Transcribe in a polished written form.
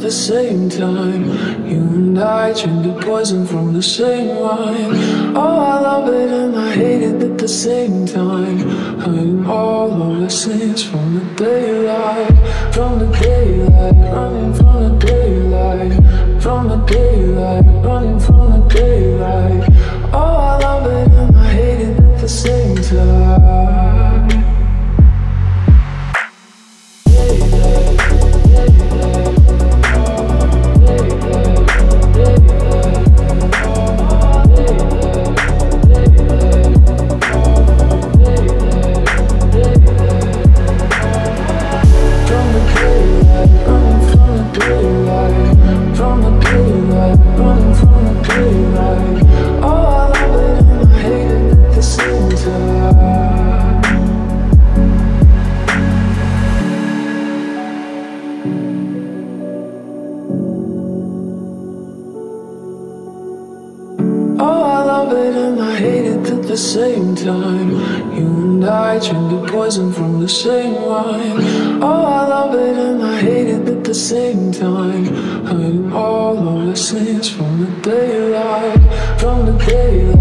the same time. You and I drank the poison from the same wine. Oh, I love it and I hate it at the same time. Hiding all of the sins from the daylight. From the daylight, running from the daylight. From the daylight, running from the daylight. Oh, I love it and I hate it at the same time. At the same time, you and I drank the poison from the same wine. Oh, I love it and I hate it at the same time. Hiding all of the sins from the daylight, from the daylight.